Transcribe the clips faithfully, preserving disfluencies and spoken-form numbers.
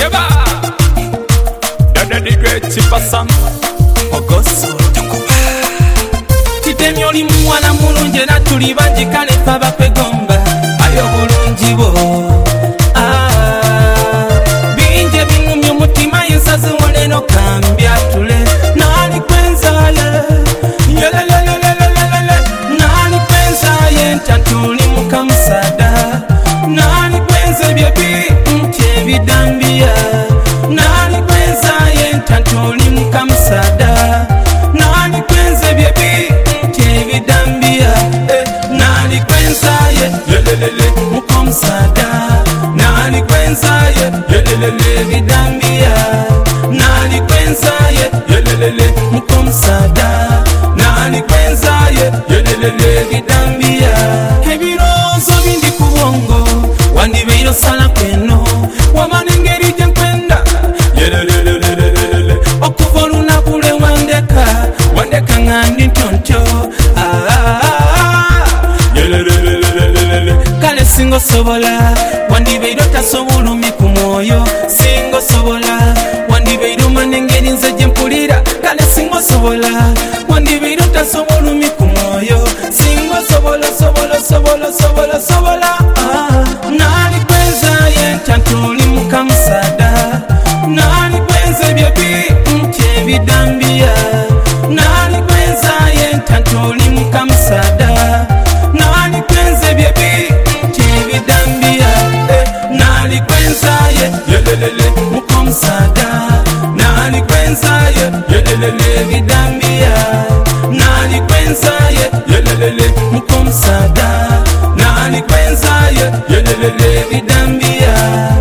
Yeba Dada di great Chipasam Ogoso Tukuba Titemi oli mwana mulungi era tuli bangi kale ffe abakwegomba ayo bulungi bwo bingi ebinumya omutima yensazi woleno kambyatule naali kwenzaye yelelelelelelele naali kwenzaye ntantuli mukamusada naali kwenza ebyo binti ebidambia naali kwenzaye ntantuli mukamusada naali kwenza ebyo binti ebidambia naali kwenzaye yelelele mukamusada naali kwenzaye yelelele bidambia naali kwenzaye yelelele mukamusada naali kwenzaye yelelele bidambia ebirozo bindi ku bwongo wandibeire osala kweno wamala engeri gye nkwenda yelelelelelele okuva olunaku lwe wandeka wandeka nga ndi ntontyo yelelelelelele kale singa osobola wandibeire otasobulumi ku mwoyo singa osobola wandibeire omana engeri nze gye mpulira kale singa osobola wandibeire otasobulumi ku mwoyo singa osobola sobola sobola sobola sobola naali kwenzaye ntantuli mukamusada naali kwenza ebyo binti ebidambia naali kwenzaye ntantuli mukamusada naali kwenza ebyo binti ebidambia naali kwenzaye yelelele mukamusada naali kwenzaye yelelele bidambia naali kwenzaye yelelele mukamusada naali kwenzaye yelelele bidambia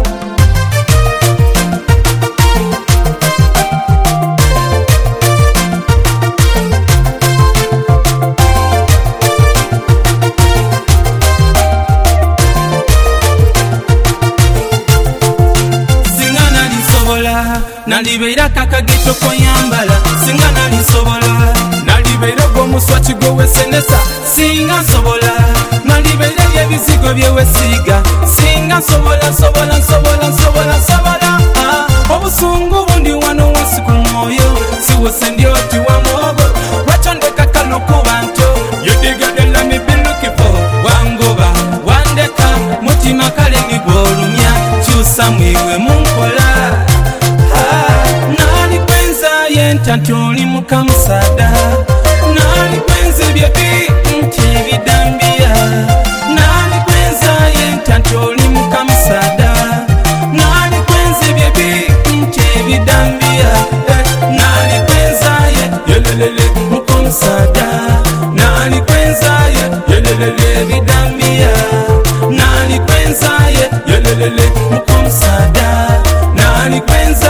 nalibeera kakageto koyambala singa nali nsobola nalibeera gwomuswaki gwewesenesa singa nsobola nalibeera ebyebizigo byewesiiga singa nsobola nsobola nsobola nsobola nsobola obusungu bundi wano wansi ku mwoyo siwose ndi oti wa mwogo lwakyo ndeka kano kuba nto yedigadela mibilukipo wangoba wandeka mutima kale nigwolumya kyusa mwiwe munkola naali kwenzaye ntantuli mukamusada naali kwenza ebyo binti ebidambia naali kwenzaye ntantuli mukamusada naali kwenza ebyo binti ebidambia naali kwenzaye yelelele mukamusada naali kwenzaye yelelele bidambia naali kwenzaye yelelele mukamusada naali kwenza